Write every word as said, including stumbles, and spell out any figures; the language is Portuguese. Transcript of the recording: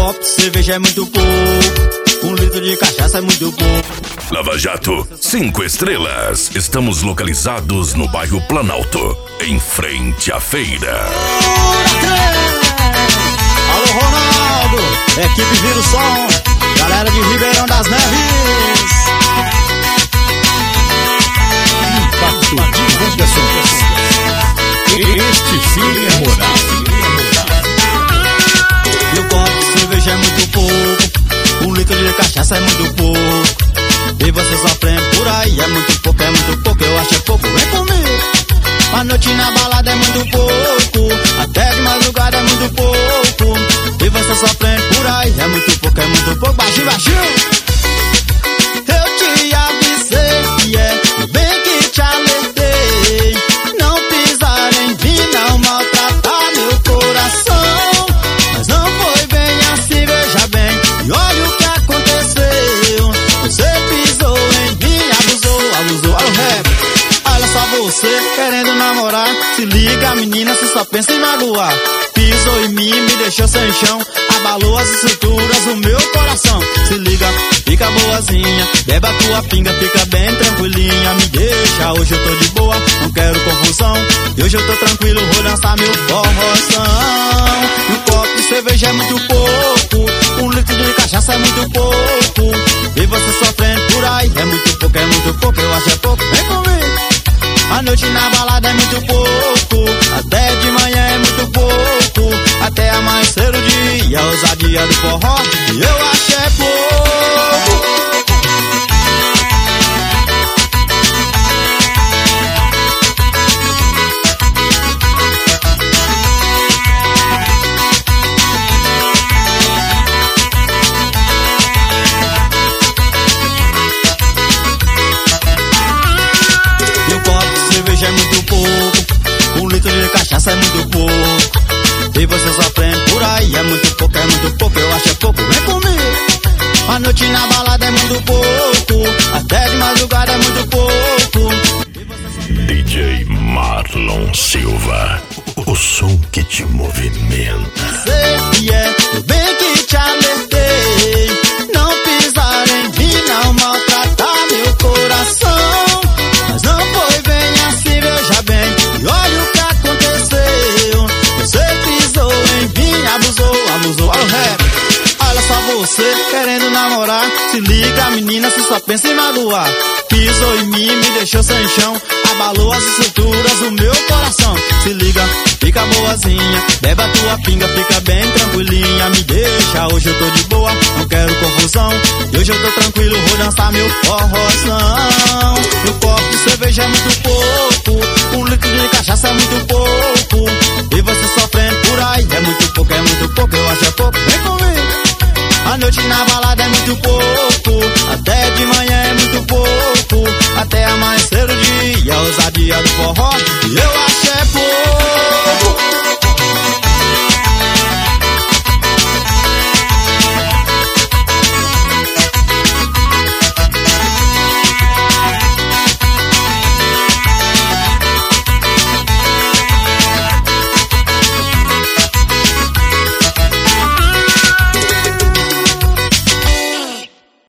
copo de cerveja é muito pouco, um litro de cachaça é muito pouco. Lava Jato, cinco estrelas. Estamos localizados no bairro Planalto, em frente à feira. Alô Ronaldo, equipe Vira o Som, galera de Ribeirão das Neves. Impacto Divulgação. Este sim é moral. E o copo de cerveja é muito pouco, um litro de cachaça é muito pouco. E você sofrendo por aí, é muito pouco, é muito pouco, eu acho é pouco, vem comigo. A noite na balada é muito pouco, até de madrugada é muito pouco. E você sofrendo por aí, é muito pouco, é muito pouco, baixinho, baixinho. Eu te avisei, é, bem que te alertei, não pisar em mim, não maltratar meu coração. Mas não foi bem assim, veja bem, e olha o que aconteceu. Você pisou em mim, abusou, abusou, olha o rap. Olha só você querendo namorar, se liga menina, você só pensa em magoar. Pisou em mim, me deixou sem chão, abalou as estruturas do meu coração. Se liga, fica boazinha, beba tua pinga, fica bem tranquilinha. Me deixa, hoje eu tô de boa, não quero confusão. E hoje eu tô tranquilo, vou dançar meu forroção. E um copo de cerveja é muito pouco, um litro de cachaça é muito pouco. E você sofrendo por aí, é muito pouco, é muito pouco, eu acho é pouco, vem comigo. A noite na balada é muito pouco, até de manhã é muito pouco, até amanhecer o dia, ousadia do forró, e eu acho é pouco. É muito pouco, um litro de cachaça é muito pouco. E você sofrendo por aí, é muito pouco, é muito pouco, eu acho é pouco, vem comigo. A noite na balada é muito pouco, até de madrugada é muito pouco. D J Marlon Silva, o som que te movimenta. Sei, é, eu bem que te alertei, não pisar em mim, não maltratar meu coração. Mas não foi bem assim, veja bem, e olha o que aconteceu. Você pisou em mim, abusou, abusou, olha o rap. Olha só você querendo namorar, se liga menina, se só pensa em magoar. Pisou em mim, me deixou sem chão, abalou as estruturas do meu coração. Se liga, fica boazinha, beba tua pinga, fica bem tranquilinha. Me deixa, hoje eu tô de boa, não quero confusão. E hoje eu tô tranquilo, vou dançar meu forrozão. E o copo de cerveja é muito pouco, um litro de cachaça é muito pouco. E você sofrendo por aí, é muito pouco, é muito pouco, eu acho é pouco, vem comigo. A noite na balada é muito pouco, até de manhã é muito pouco, até amanhecer o dia, ousadia do forró, e eu acho é pouco.